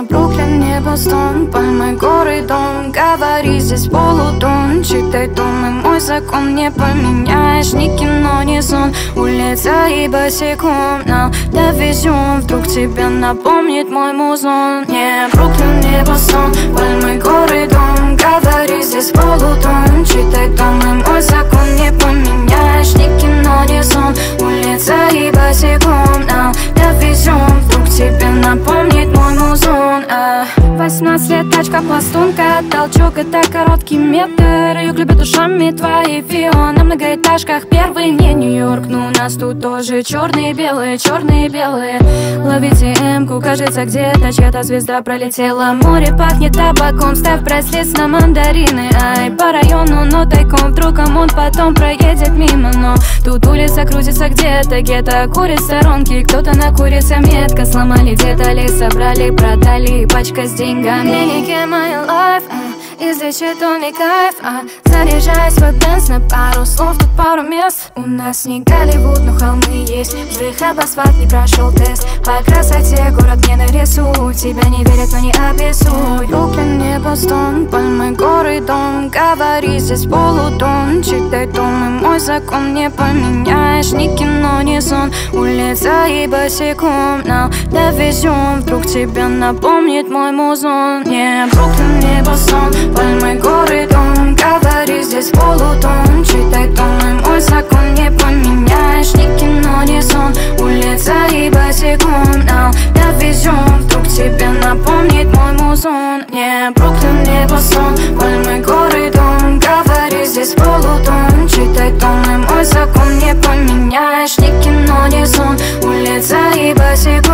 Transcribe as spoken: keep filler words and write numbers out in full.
Не Бруклин, не Бостон, пальмы, горы, дом. Говори, здесь полутон. Читай том, и мой закон не поменяешь. Ни кино, ни сон, улица и босиком нам довезем. Вдруг тебе напомнит мой музон. Не Бруклин, не Бостон, пальмы, горы, дом. Говори, здесь полутон. Читай том, и мой закон не поменяешь. Ни кино, ни сон, улица и босиком нам довезем. Вдруг тебе напомнит мой музон. а. Восемнадцать лет, тачка, пластунка, толчок — это короткий метр. Юг любит ушами твои фио. На многоэтажках первый не Нью-Йорк, но у нас тут тоже черные, белые, черные, белые. Ловите эмку, кажется, где-то чья-то звезда пролетела. Море пахнет табаком, ставь прайс-лист на мандарины. Ай, по району, но тайком, вдруг он потом проедет мимо. Но тут улица крутится где-то, гетто курит сторонки. Кто-то накурится метко, сломали детали, собрали, продали, пачка с деньгами. Клиники my life, а, излечит он и кайф, а. Заряжай свой бенз на пару слов, тут пару мест. У нас не Голливуд, но холмы есть. Вздыхай, асфальт, не прошел тест. По красоте город не нарисуй. Тебя не верят, но не обессудь. Бруклин, не Бостон, пальмы, горы, дом. Говори, здесь полутон. Читай том, и мой закон не поменяешь. Ни кино, ни сон, улица и босиком нам довезем. Вдруг тебе напомнит мой музон. Не Бруклин, не Бостон, пальмы, горы, дом. Говори, здесь полутон. Читай том, и мой закон не поменяешь. Ни кино, ни сон, улица и босиком нам довезем. Вдруг тебе напомнит мой музон. Не Бруклин, не Бостон, пальмы, горы, дом. Говори, здесь полутон. Читай том, и мой закон не поменяешь. Ни кино, ни сон, улица и босиком